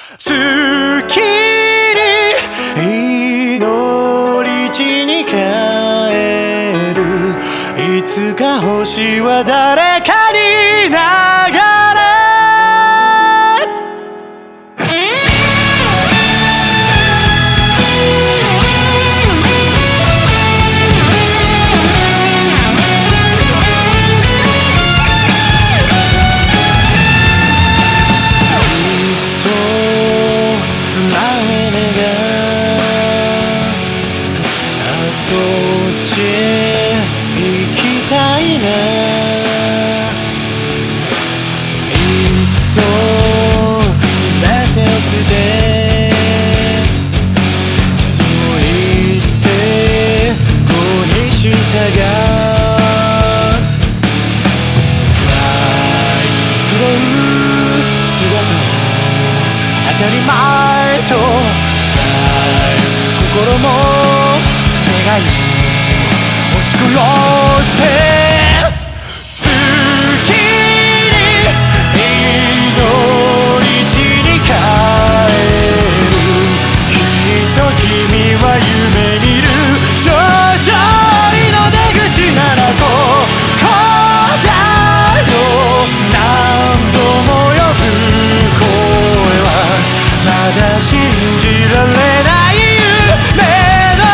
月に祈り地に帰る。いつか星は誰かに流れそっちへ行きたいな。いっそ全てを捨てそう言ってここに従う作ろう姿を当たり前と心も願いを押し殺して月に祈り地に帰る。きっと君は夢見る頂上の出口ならここだよ。何度も呼ぶ声はまだ信じられない夢。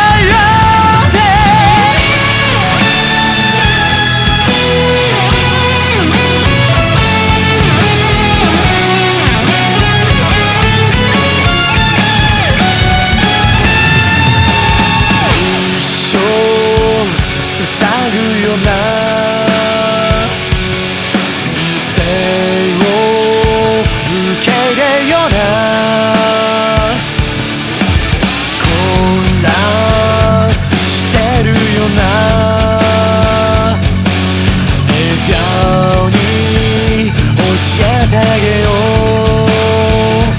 捧ぐような犠牲を受け入れような混乱してるような笑顔に教えてあげよう。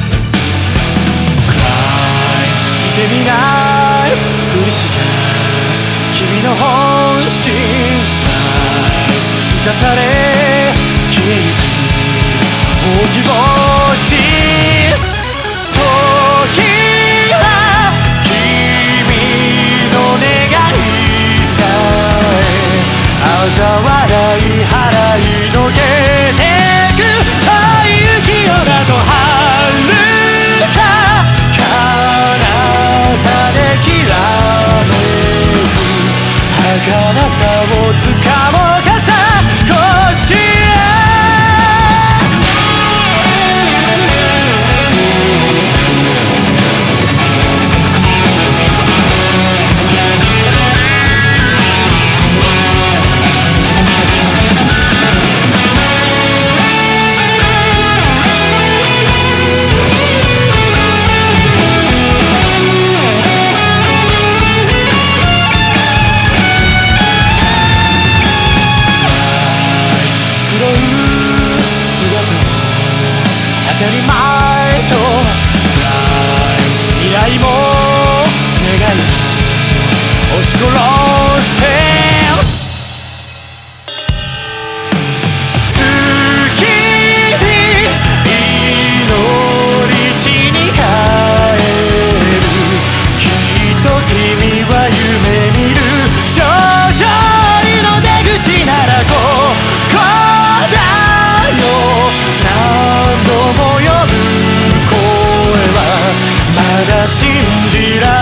見てみないふりした君の本心さ満たされ消えゆく大星時は君の願いさえ嘲笑い払いのけてくという清らと遥か彼方できらめく儚さをつかもうかさこっちへ。当たり前と未来も願いを押し殺して月に祈り地に帰る。きっと君は夢見る頂上の出口ならここだよ。何度も呼ぶ声はまだ信じられない